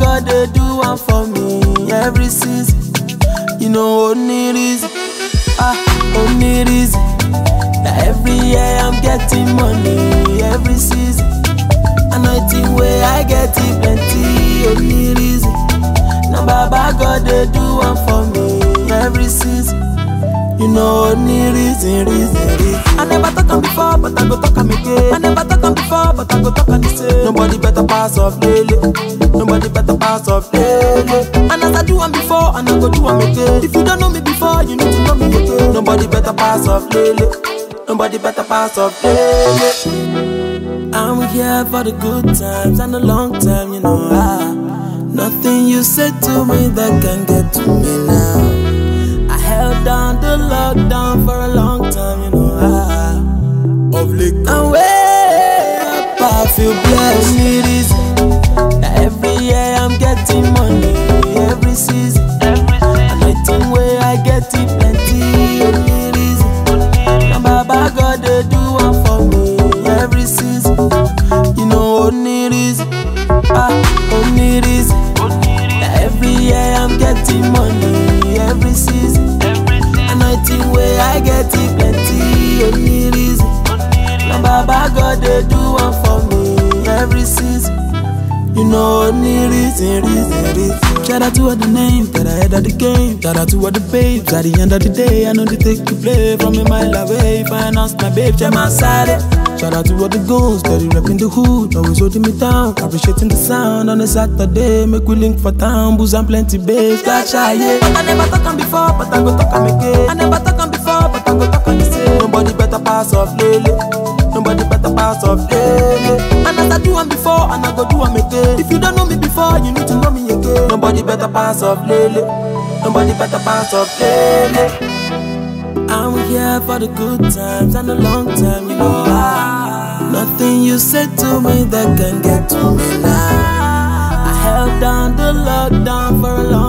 God they do one for me every season. You know only reason, only reason. Now every year I'm getting money every season. Anointing way I get it plenty, only reason. Now Baba God they do one for me every season. You know only reason. I never talk am before, but I go talk am again. I never talk am before, but I go talk am the same. Nobody better pass off Lele. Nobody better pass off Lele. And as I do am before, and I go do am again. If you don't know me before, you need to know me again. Nobody better pass off Lele. Nobody better pass off Lele. I'm here for the good times and the long time, you know. Nothing you said to me that can get to me now. I held down the lockdown for a long time, you know. Of late, and way up, I feel blessed. Only reason, that every year I'm getting money, every season. Anointing way I get it plenty, only reason. Now Baba God they do one for me every season. You know only reason, only reason. That every year I'm getting money every season. Anointing way I get it plenty, only reason. Now Baba God they do one for me every season. You know only reason. Shout out to all the names that I had at the game. Shout out to all the babes at the end of the day. I know they take to play from a mile away. If I announce my babe, check my side. Shout out to all the goons, steady repping the hood, always holding me down, appreciating the sound on a Saturday. Make we link for town, booze and plenty babes like shy, yeah. But I never talk am before, but I go talk am again. I never talk am before, but I go talk am the same. Nobody better pass off Lele. Nobody better pass off Lele. And as I do am before, and I go do am again. If you don't know me before, you need to know me again. Nobody better pass off Lele. Nobody better pass off Lele. I'm here for the good times and the long time, you know. Nothing you said to me that can get to me now. I held down the lockdown for a long